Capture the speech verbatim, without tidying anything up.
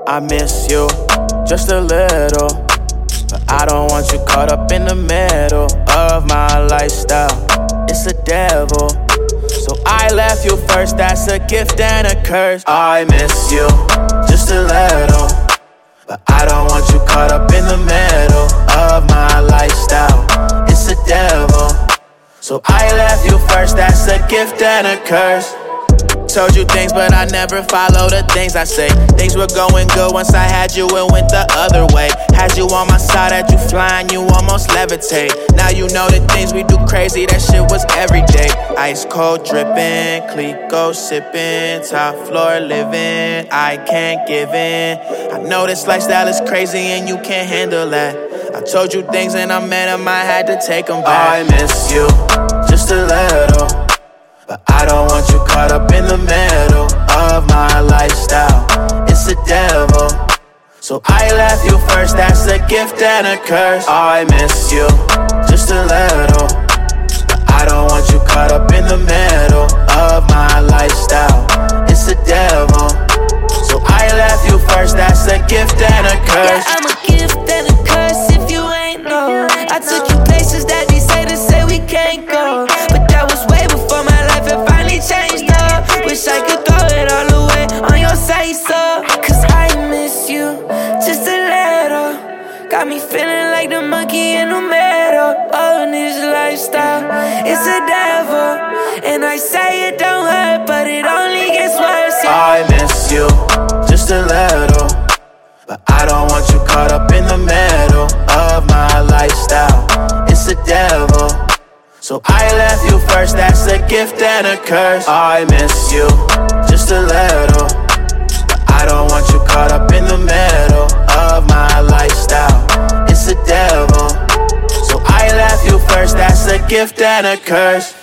I miss you just a little, but I don't want you caught up in the middle of my lifestyle. It's a devil, so I left you first. That's a gift and a curse. I miss you just a little, but I don't want you caught up in the middle of my lifestyle. It's a devil, so I left you first. That's a gift and a curse. Told you things, but I never follow the things I say. Things were going good once I had you, it went the other way. Had you on my side, had you flying, you almost levitate. Now you know the things we do crazy, that shit was every day. Ice cold dripping, Clico sipping, top floor living. I can't give in. I know this lifestyle is crazy and you can't handle that. I told you things and I meant them, I had to take them back. I miss you just a little, but I don't want you caught up in the middle of my lifestyle. It's a devil, so I left you first. That's a gift and a curse. I miss you just a little, but I don't want you caught up in the middle of my lifestyle. It's a devil, so I left you first. That's a gift and a curse. Yeah, I'm a gift and a curse if you ain't know. I took you places that these haters say we can't go, but that was way before my life had finally changed up. Wish I could throw it all away on your say so, cause I miss you just a little. Got me feeling like the monkey in the middle of this lifestyle. It's a devil, and I say it don't hurt, but it only gets worse. I miss you just a little, but I don't want you caught up in the middle of my lifestyle. It's a devil, so I left you first. That's a gift and a curse. I miss you just a little, but I don't want you caught up in the middle of my lifestyle. It's a devil, so I left you first. That's a gift and a curse.